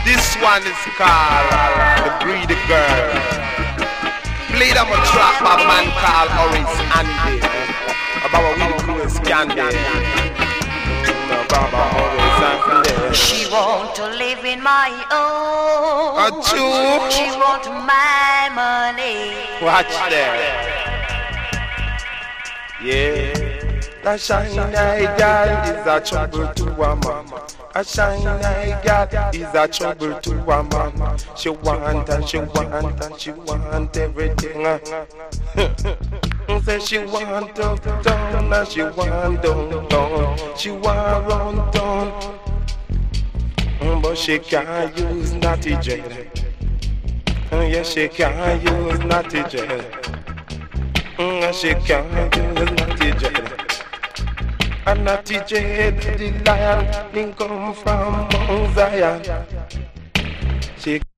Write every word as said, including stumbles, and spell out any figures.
This one is called The Greedy Girl. Played on a track by a man called Orange Andy. About a really cool scandal. She want to live in my own. A two. She want my money. Watch there. Yeah. A shiny girl is a trouble to a man. A shiny girl is a trouble to a man. She want and she want and she want everything. Say she want up down and she want down down. She want run down, but she can't use naughty gel. Yes, she can't use naughty gel. She can't use naughty gel. A naughty gel, the lion, he come from Mount Zion. She